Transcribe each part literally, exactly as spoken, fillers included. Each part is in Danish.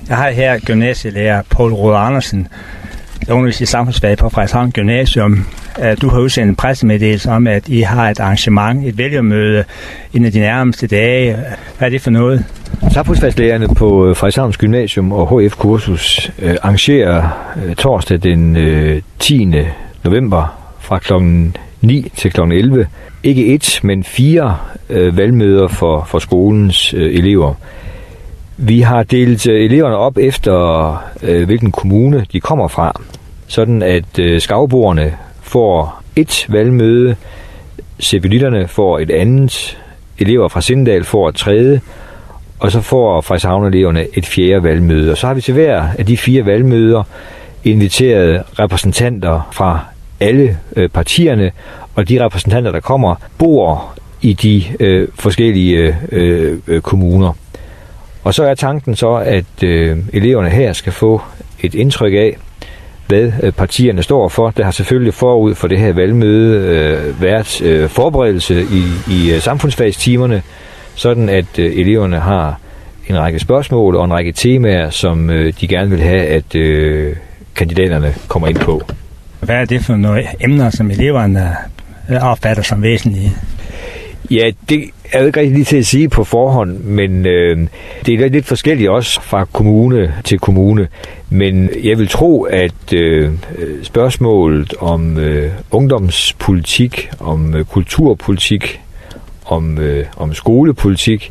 Jeg har her gymnasielærer Poul Rode Andersen, der underviser i samfundsfag på Frederikshavn Gymnasium. Du har udsendt en pressemeddelelse om, at I har et arrangement, et vælgermøde en af de nærmeste dage. Hvad er det for noget? Samfundsfagslærerne på Frederikshavns Gymnasium og H F-kursus øh, arrangerer øh, torsdag den øh, tiende november fra klokken ni til klokken elleve. Ikke et, men fire øh, valgmøder for, for skolens øh, elever. Vi har delt øh, eleverne op efter, øh, hvilken kommune de kommer fra, sådan at øh, skavboerne får et valgmøde, civilitterne får et andet, elever fra Sindal får et tredje, og så får Frederikshavn-eleverne et fjerde valgmøde. Og så har vi til hver af de fire valgmøder inviteret repræsentanter fra alle øh, partierne, og de repræsentanter, der kommer, bor i de øh, forskellige øh, øh, kommuner. Og så er tanken så, at øh, eleverne her skal få et indtryk af, hvad øh, partierne står for. Der har selvfølgelig forud for det her valgmøde øh, været øh, forberedelse i, i øh, samfundsfagstimerne, sådan at øh, eleverne har en række spørgsmål og en række temaer, som øh, de gerne vil have, at øh, kandidaterne kommer ind på. Hvad er det for nogle emner, som eleverne opfatter som væsentlige? Ja, det er jo ikke rigtig lige til at sige på forhånd, men øh, det er lidt forskelligt også fra kommune til kommune. Men jeg vil tro, at øh, spørgsmålet om øh, ungdomspolitik, om øh, kulturpolitik, om, øh, om skolepolitik,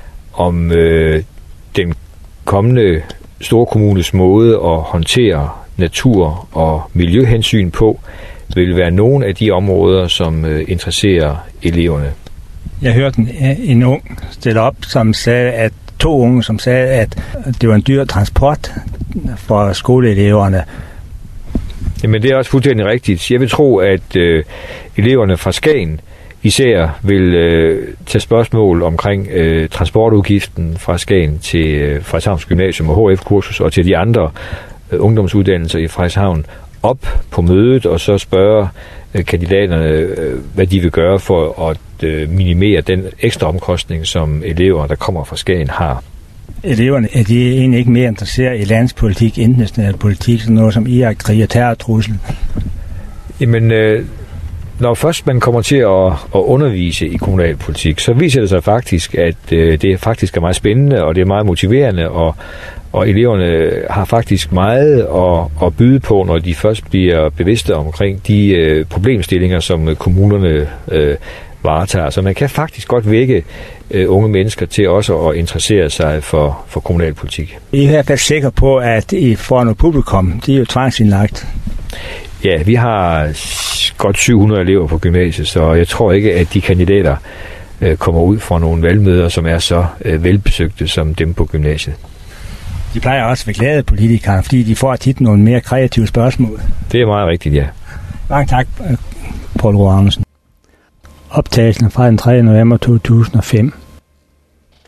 om øh, den kommende storkommunes måde at håndtere natur- og miljøhensyn på, vil være nogle af de områder, som øh, interesserer eleverne. Jeg hørte en, en ung stille op, som sagde, at to unge, som sagde, at det var en dyr transport for skoleeleverne. Jamen, det er også fuldstændig rigtigt. Jeg vil tro, at øh, eleverne fra Skagen især vil øh, tage spørgsmål omkring øh, transportudgiften fra Skagen til øh, Frederikshavns Gymnasium og H F-kursus og til de andre øh, ungdomsuddannelser i Frederikshavn op på mødet, og så spørge øh, kandidaterne, øh, hvad de vil gøre for at øh, minimere den ekstra omkostning, som elever, der kommer fra Skagen, har. Eleverne er de egentlig ikke mere interesseret i landspolitik, international politik, sådan noget som Irak-krig og terrortrussel? Jamen, øh, når først man kommer til at, at undervise i kommunalpolitik, så viser det sig faktisk, at øh, det faktisk er meget spændende, og det er meget motiverende, og, og eleverne har faktisk meget at, at byde på, når de først bliver bevidste omkring de øh, problemstillinger, som kommunerne øh, varetager. Så man kan faktisk godt vække øh, unge mennesker til også at interessere sig for, for kommunalpolitik. I er i hvert fald sikre på, at I får noget publikum. De er jo tvangsindlagt. Ja, vi har godt syv hundrede elever på gymnasiet, så jeg tror ikke, at de kandidater øh, kommer ud fra nogle valgmøder, som er så øh, velbesøgte som dem på gymnasiet. De plejer også at være glade politikere, fordi de får tit nogle mere kreative spørgsmål. Det er meget rigtigt, ja. Mange tak, Poul Rode Andersen. Optagelsen fra den tredje november to tusind og fem.